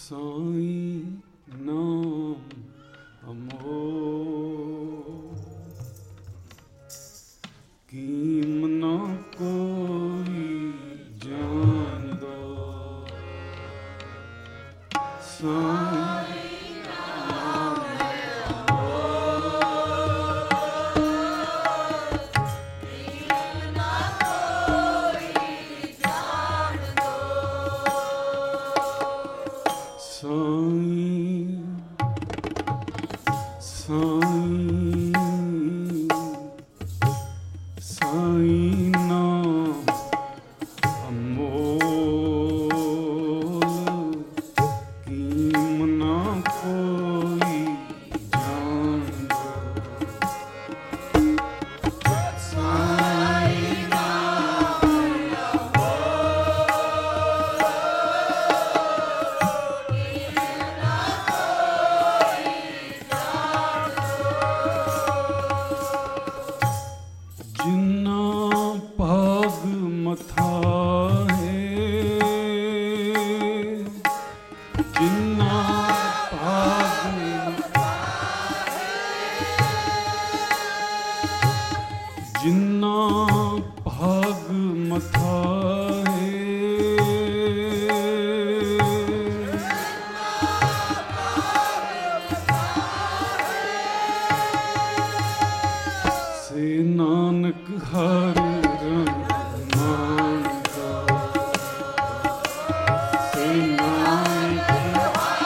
ਸਾਈਂ ਨਾਮ ਅਮੋਲ ਕੀਮ ਨਾ ਕੋਈ ਜਾਣਦਾ। ਸਾਈਂ ਨਾਮ ਅਮੋਲ ਕੀਮ ਨਾ ਕੋਈ ਜਾਣਦਾ। ਸਾਈਂ ਸਾਈਂ ਨਾਮ ਅਮੋਲ ਕੀਮ ਨਾ ਕੋਈ ਜਾਣਦਾ। ਸਾਈਂ ਨਾਮ ਅਮੋਲ ਕੀਮ ਨਾ ਕੋਈ ਜਾਣਦਾ। ਜਿੰਨਾ ਭਾਗ ਮਥਾ ਹੈ, ਜਿੰਨਾ ਭਾਗ ਮਥਾ ਹੈ, ਜਿੰਨਾ ਭਾਗ ਮਥਾ ਹੈ, ਸੇ ਨਾਨਕ ਹਰ ਰੰਗ ਮਾਨਦਾ। ਸੇ ਨਾਨਕ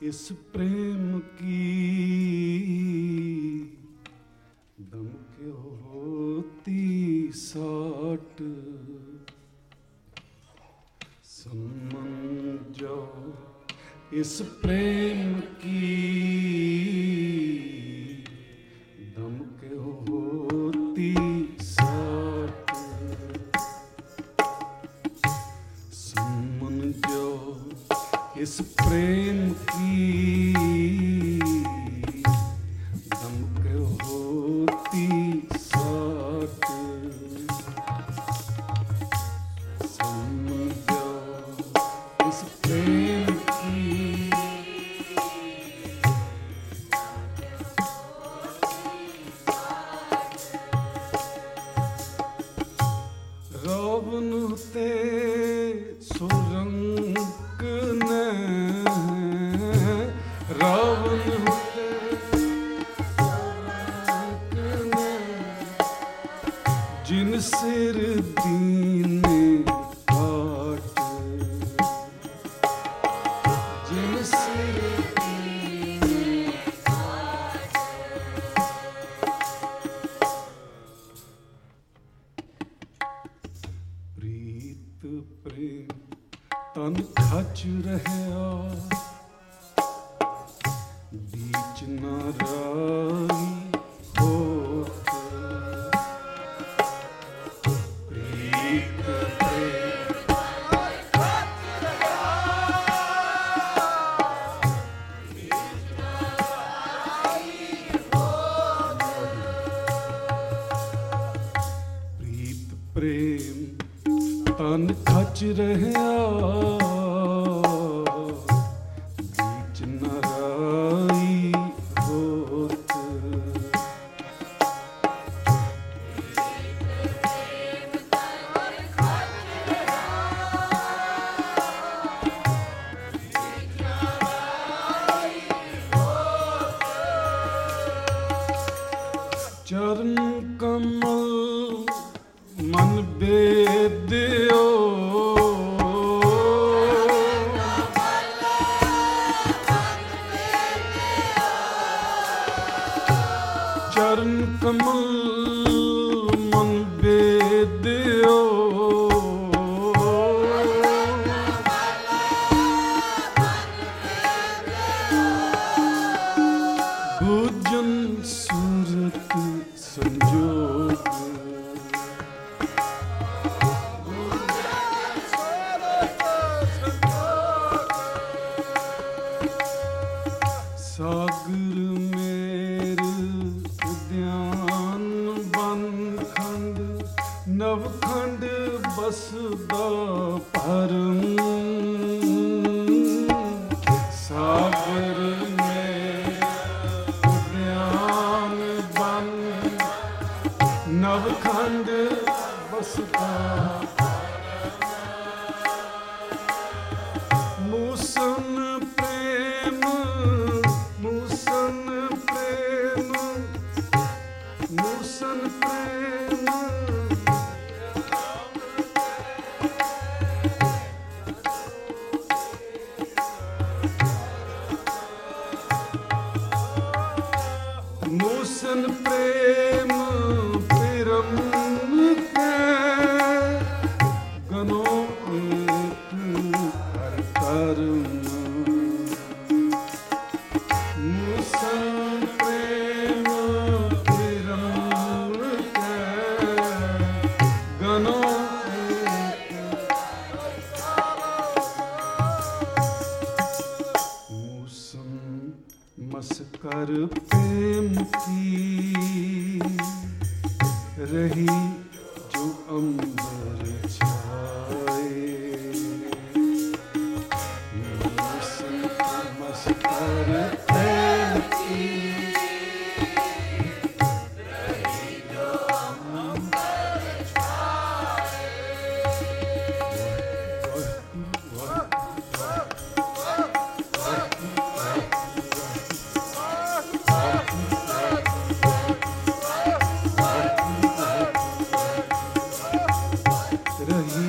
इस प्रेम की दम क्यों होती साट सम्मन जाओ इस प्रेम की दम क्यों होती साट सम्मन जाओ इस प्रेम की दम क्यों होती साट सम्मन जाओ इस प्रेम की रावण ते सुरंग ने रावण ते सुरंग ने जिन सिर दीने काट जिन सिर दीने प्रीत प्रेम तन खच रहया बीच नाराई होत प्रीत प्रेम प्रीत प्रेम तन खच रहया बीच नाराई होत चरण कमल मन बेदियो चरण कमल मन बेदियो भोजन सूरत संजोग सागर मेर उद्यान बनखंड नवखंड बसदा परम सागर मेर उद्यान बन नवखंड बसदा मूसन प्रेम मूसन प्रेम मूसन प्रेम मूसन प्रेम प्रेम के गनो एक हर कर्म मूसन प्रेम प्रेम के गनो मूसन मस्कर प्रेम की रही जो अंबर छाए मूसन मस्कर प्रेम की रही जो अंबर छाए रही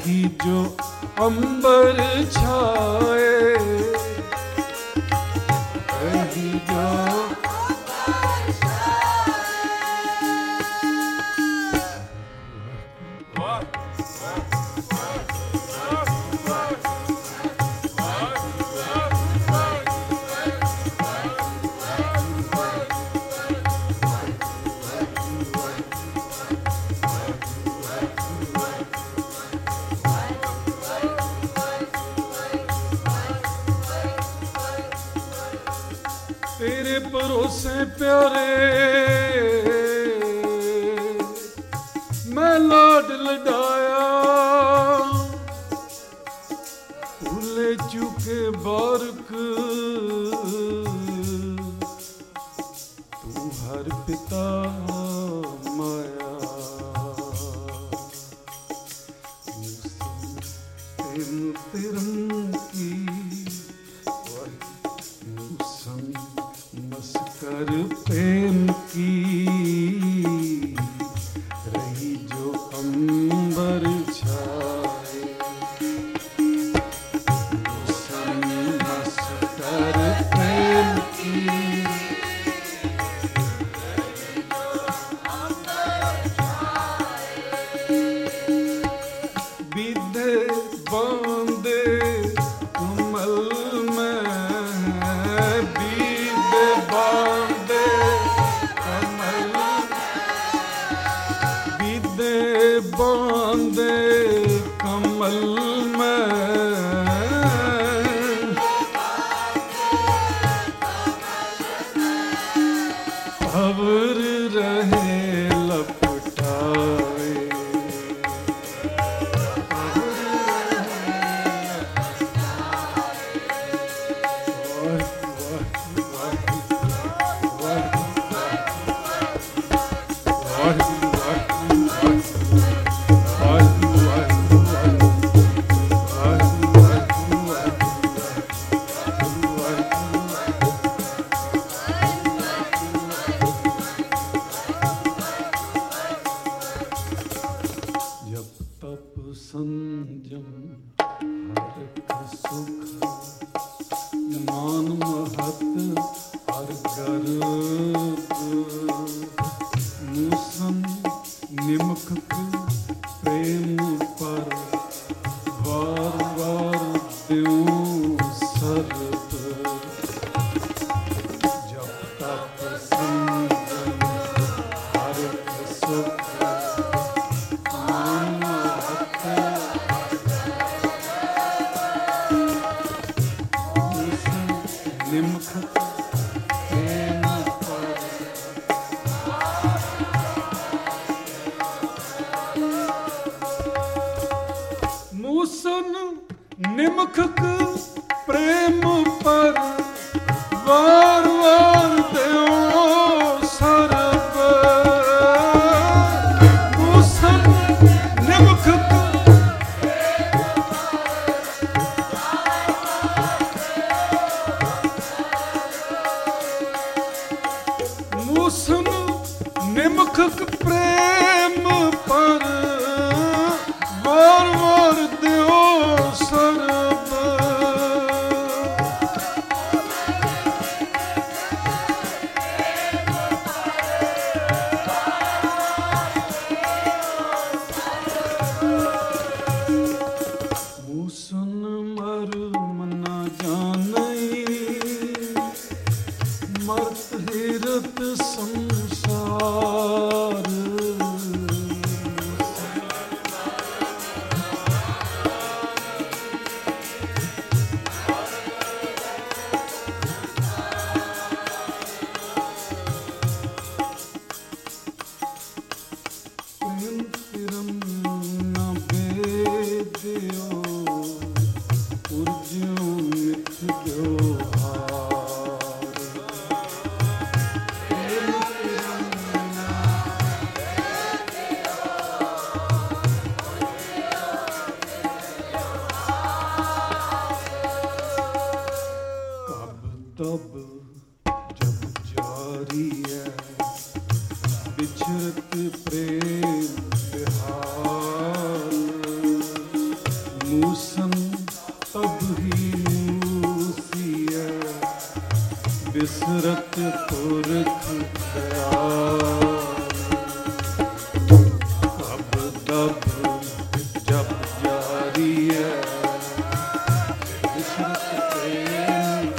रही जो अंबर छाए, रही जो तेरे भरोसे प्यारे मैं लाड लडाया, भूले चुके बारक तू हर पिता माया, तेरम की मस्कर प्रेम की, रही जो अंबर छाए, मस्कर प्रेम की, बीधे बांधे कमल में, बीधे बांधे कमल, बीधे बांधे कमल में, अवर रहे लपटाए, जब तप संयम हरक सुख, मान महत हर गर्भ, मूसन निमख प्रेम पर वार वार द्यों सर्प, जब तप संयम हरक सुख, मूसन निमख प्रेम पर वार वार द्यों सर्प, मूसन निमख मूसन निमख प्रेम पर वार वार द्यों सर्प, मूसन मर्म न जानई, मर्त हिरत संसार, तब जब जारी है बिछड़त प्रेम बिहार, ਬਿਸਰਤ ਪੁਰਖ ਦਇਆਲ। ਕਬ ਦਬ ਜਪ ਜਾਰੀਐ ਬਿਸਰਤ ਪ੍ਰੇਮ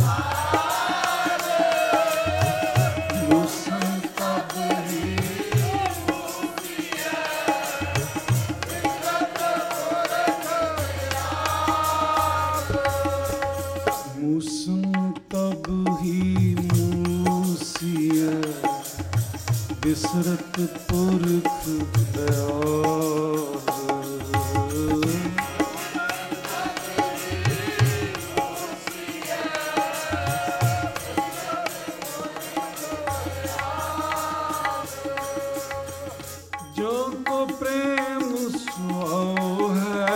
ਮੂਸਨ ਤਬ ਹੀ ਮੂਸਨ ਤਬ ਹੀ ਮੂਸੀਐ ਬਿਸਰਤ ਪੁਰਖ ਦਇਆਲ। ਜੋ ਕੋ ਪ੍ਰੇਮ ਸੁਆਓ ਹੈ,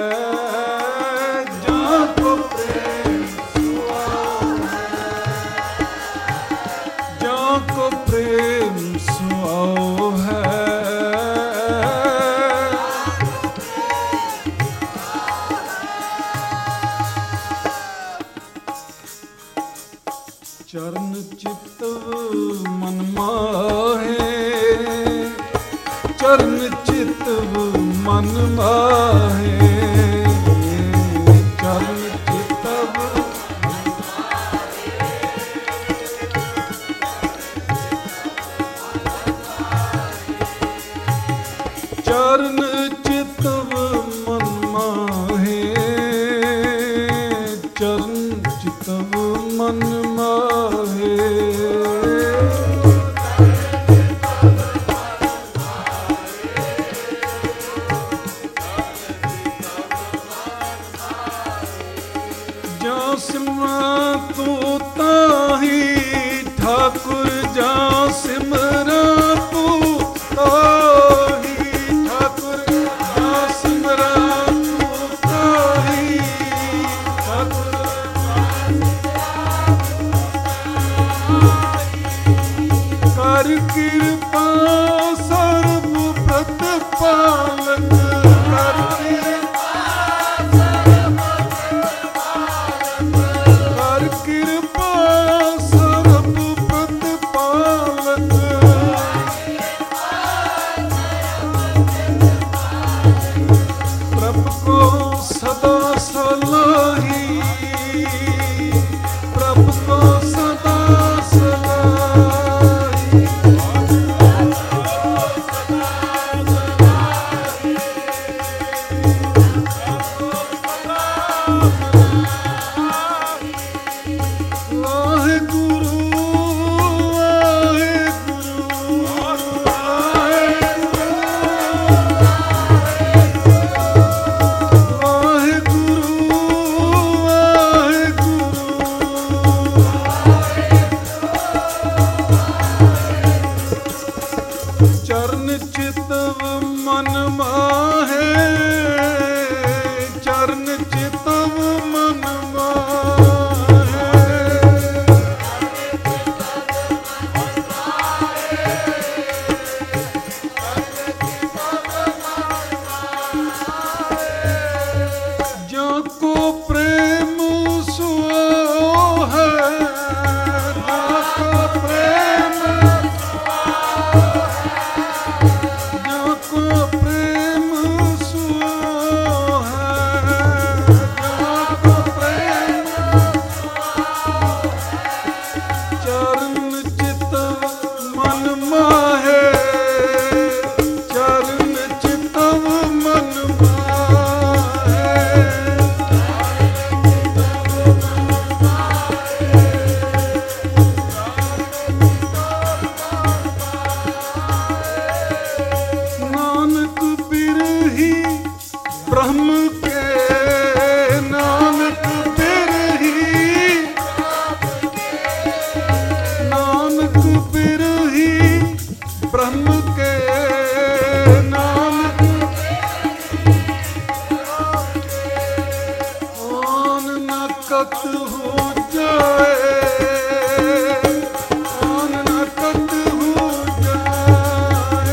ਜੋ ਕੋ ਪ੍ਰੇਮ ਸੁਆਓ ਹੈ, ਜੋ ਕੋ ਪ੍ਰੇਮ ਸੁਆਓ ਹੈ। ਚਰਨ ਚਿਤ ਮਨ ਮਾਹੇ, ਚਰਨ ਚਿਤਵ ਮਨ ਮਾਹੇ, ਚਰਨ ਚਿਤਵ ਚਰਨ ਚਿਤਵ ਮਨ ਮਾਹੇ, ਚਰਨ ਚਿਤਵ ਮਨ ਮਾਹੇ। ਸਿਮਰਾਂ ਤੂੰ ਤਾਹੀ ਠਾਕੁਰ, ਜਾਂ ਸਿਮਰਾਂ ਤੂੰ ਤਾਹੀ ਠਾਕੁਰ, ਜਾਂ ਸਿਮਰਾਂ ਤੂੰ ਤਾਹੀ ਠਾਕੁਰ। ਕਰ ਕਿਰਪਾ ਸਰਬ ਪ੍ਰਤਪਾਲਕ, ਕਰ ਕਿਰਪਾ ਸਰਬ ਪ੍ਰਤਪਾਲਕ। ਪ੍ਰਭ ਕੋ ਸਦਾ ਸਲਾਹੀ, ਪ੍ਰਭ ਕੋ ਸਦਾ ਸਲਾਹੀ। ਚਰਨ ਚਿਤਵ ਮਨ ਮਾਹੇ, ਚਰਨ ਚਿਤਵ ਮਨ ਮਾਹੇ। ਜੋ ਕੋ ਪ੍ਰੇਮ ਸੁਆਓ ਹੈ, ਜੋ ਕੋ ਪ੍ਰੇਮ ब्रह्म के नानक बिरही, नानक बिरही ब्रह्म के नानक आन न कत हो जाए, आन न कत हो जाए।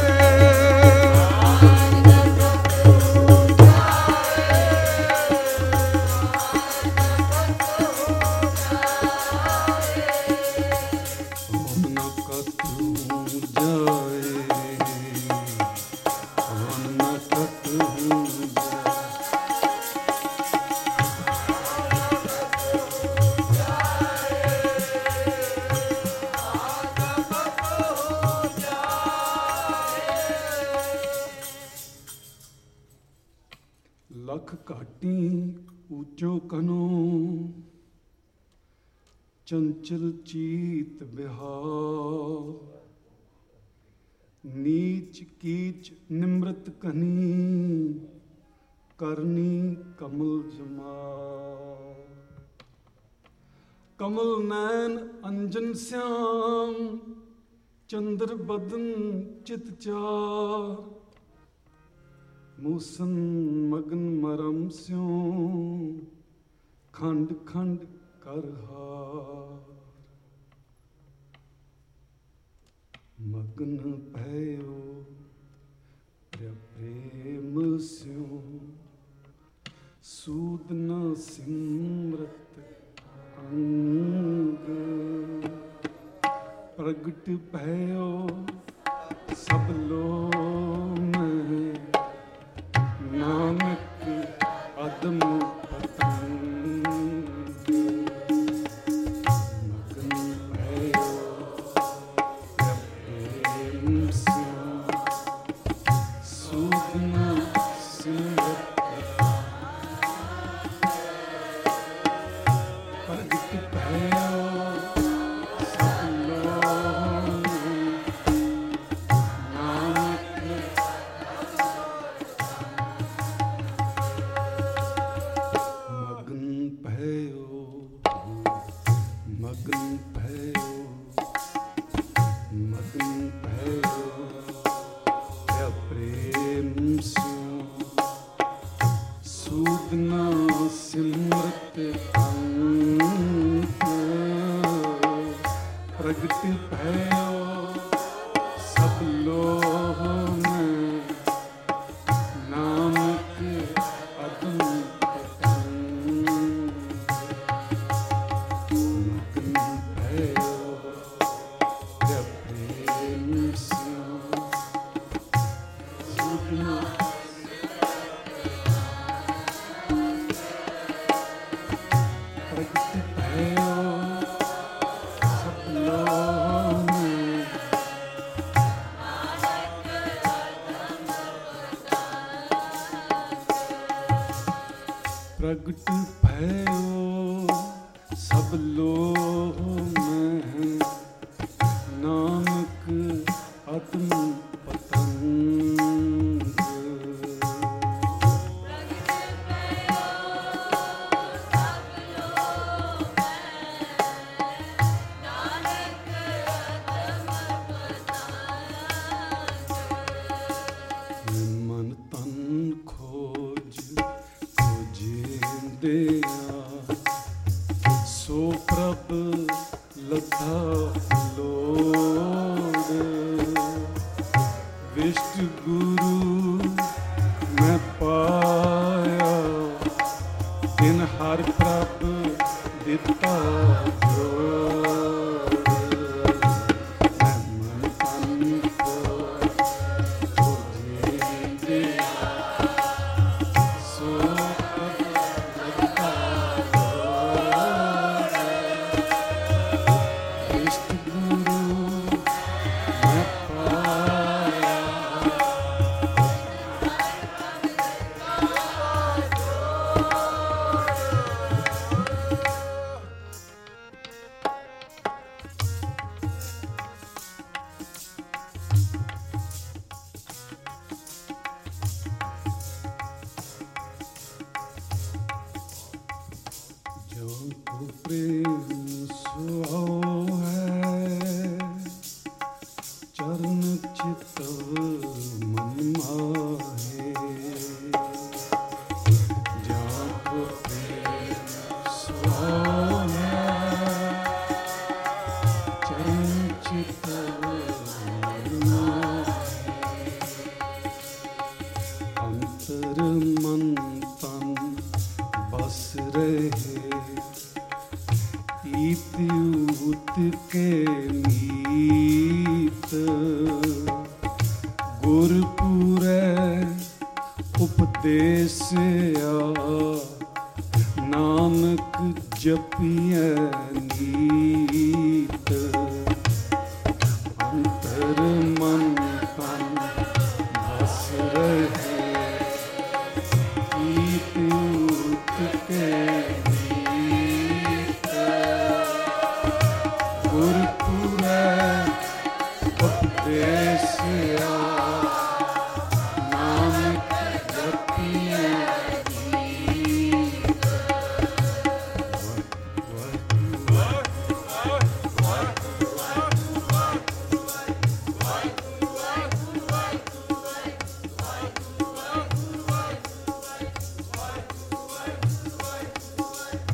ਰਖ ਘਾਟੀ ਊਚੋ ਕਨੋ, ਚੰਚਲ ਚੀਤ ਬਿਹਾਰ। ਨੀਚ ਕੀਚ ਨਿਮਰਤ ਕਨੀ, ਕਰਨੀ ਕਮਲ ਜਮਾਲ। ਕਮਲ ਨੈਣ ਅੰਜਨ ਸਿਆਮ, ਚੰਦਰ ਬਦਨ ਚਿਤ ਚਾਰ। ਮੂਸਨ ਮਗਨ ਮਰਮ ਸਿਉ, ਖੰਡ ਖੰਡ ਕਰ ਹਾਰ। ਮਗਨ ਭਇਓ ਪ੍ਰੇਮ ਸਿਉ, ਸੂਦ ਨ ਸਿਮਰਤ ਅੰਗ। ਪ੍ਰਗਟ ਭਇਓ ਸਭ ਲੋਗ ਮੈਂ, ਨਾਨਕ ਅਦਮ ਪਤੰਗ। ਮਗਨ ਭਇਓ ਪ੍ਰੇਮ ਸਿਉ, ਸੂਦ ਨ ਸਿਮਰਤ। ਪ੍ਰਗਟ ਭਇਓ ਸਭ ਲੋਗ, ਨਾਨਕ ਮਗਨ ਭਇਓ, ਮਗਨ ਭਇਓ, ਮਗਨ ਭਇਓ ਪ੍ਰੇਮ ਸਿਉ, ਸੂਦ ਨ ਸਿਮਰਤ ਅੰਗ। ਪ੍ਰਗਟ ਭਇਓ ਸਭ ਲੋਗ ਮੈਂ, ਨਾਨਕ ਅਦਮ ਪਤੰਗ। ਮਗਨ ਭਇਓ ਪ੍ਰੇਮ ਸਿਉ, ਸੂਦ ਨ ਪ੍ਰਗਟ ਭਇਓ ਸਭ ਲੋਗ ਮੈਂ, ਪ੍ਰਗਟ ਭਇਓ ਸਭ ਲੋਗ ਮੈਂ, ਨਾਨਕ ਆਤਮ ਪਤੰਗ। ਮਨ ਤਨ ਖੋਜ ਖੋਜਿੰਦਿਆ, ਸੋ ਪ੍ਰਭ ਲੱਥਾ ਲੋੜ। ਵਿਸ਼ਟ ਗੁਰੂ ਮੈਂ ਪਾਇਆ, ਤਿਨ ਹਰ ਪ੍ਰਭ ਦਿੱਤਾ ਜੋੜ। ਮੈਂ ਮਨ ਤਨ ਖੋਜਿੰਦਿਆ, ਸੋ ਇਸ਼ਟ ਗੁਰੂ ਮੈਂ ਪਾਇਆ। ਜੋ ਕੋ ਪ੍ਰੇਮ ਸੁਹਾਉ ਹੈ, ਚਰਨ ਚਿਤਵ ਮਨ ਮਾਹੇ। ਜੋ ਕੋ ਪ੍ਰੇਮ ਸੁਹਾਉ ਹੈ, ਚਰਨ ਚਿਤਵ ਮਨ ਮਾਹੇ। ਅੰਤਰ ਮਨ ਤਨ ਬਸ ਰਹੇ, ਈਤ ਊਤ ਕੇ ਮੀਤ। ਗੁਰਪੁਰੈ ਉਪਦੇਸਿਆ, ਨਾਨਕ ਜਪੀਐ ਨੀਤ।